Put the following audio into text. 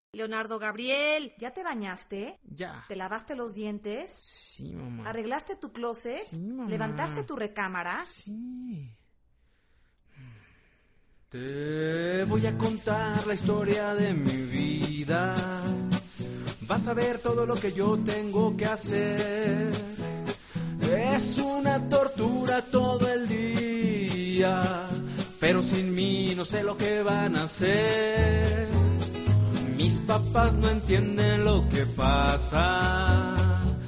Leonardo Gabriel. ¿Ya te bañaste? Ya. ¿Te lavaste los dientes? Sí, mamá. ¿Arreglaste tu closet? Sí, mamá. ¿Levantaste tu recámara? Sí. Te voy a contar la historia de mi vida. Vas a ver todo lo que yo tengo que hacer. Es una tortura todo el día, pero sin mí no sé lo que van a hacer. Mis papás no entienden lo que pasa.